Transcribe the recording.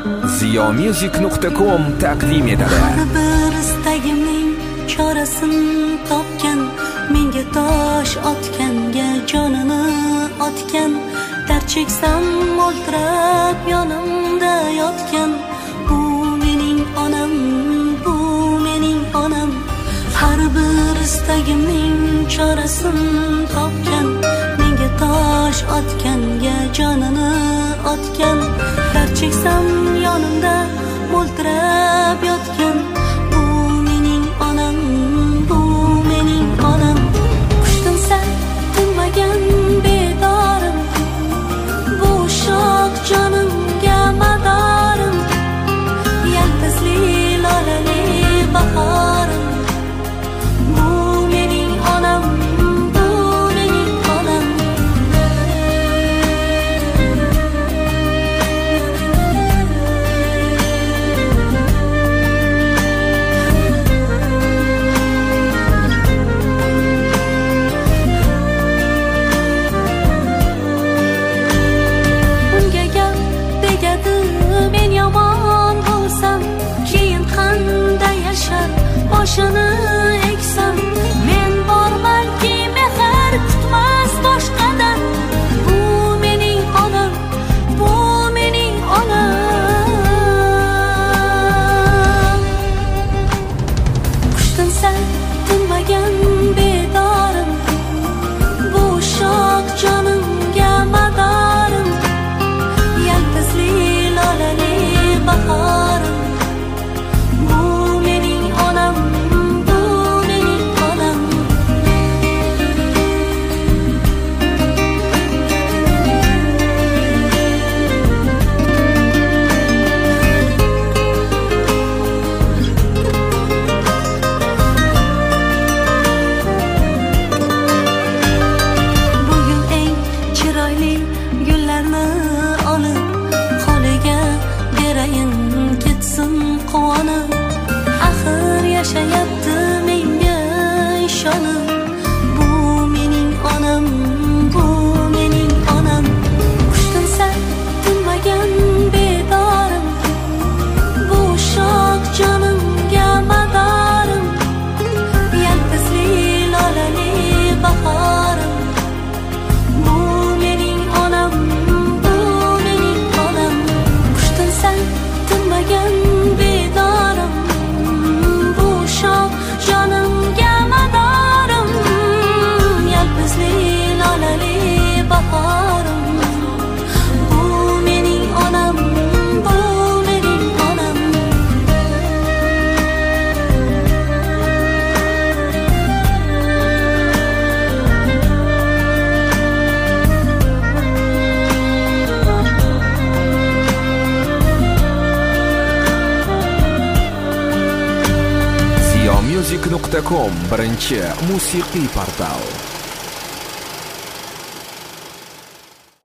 ziyomusic.com taqdim etadi. Har bir istagimning chorasini topgan, menga tosh otganga jonini otgan, dard cheksam o'ltirib yonimda yotgan, bu mening onam, bu mening onam. Har bir istagimning chorasini topgan, menga tosh otganga jonini otgan, dard cheksam yonimda o'ltirib yotgan, bu mening onam, bu mening onam. Qushdim san tinmagan bedorim, bu shoh jonimga madorim, yaltizli lolali bahorim, bu mening onam, bu mening onam. Unga gap tegadi, men yomon bo'lsam, keyin qanday yashar boshini eksam. Men bormanki mehr kutmas boshqadan, bu mening onam, bu mening onam. Qushdim san tinmagan bedorim, bu shoh jonimga madorim, yaltizli lolali bahorim, bu mening onam, bu mening onam. Bugun eng chiroyli gullarni olib, qo'liga berayin ketsin quvonib. Axir yashayapti menga ishonib, bu mening onam, bu mening onam. Qushdim san tinmagan bedorim, bu shoh jonimga madorim, yaltizli lolali bahorim, bu mening onam, bu mening onam. Qushdim san tinmagan bedorim, bu shoh jonimga madorim, yaltizli lolali bahorim, bu mening onam, bu mening onam. ziyomusic.com birinchi musiqiy portal.